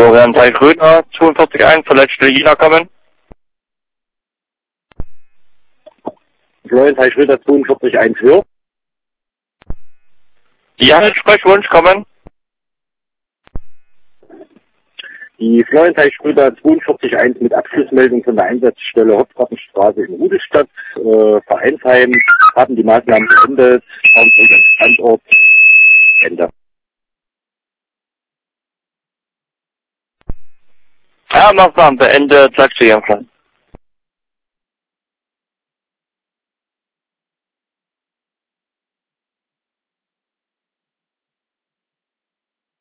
Florian Teich-Röder, 42.1, zur letzten China kommen. Florian Teich-Röder, 42.1 für. Ja, Sprechwunsch kommen. Die Florian Teich-Röder 42.1 mit Abschlussmeldung von der Einsatzstelle Hopfgartenstraße in Rudolstadt, Vereinsheim, haben die Maßnahmen beendet, Standort, Ende. Ja, Maßnahmen beendet, sagst du jedenfalls.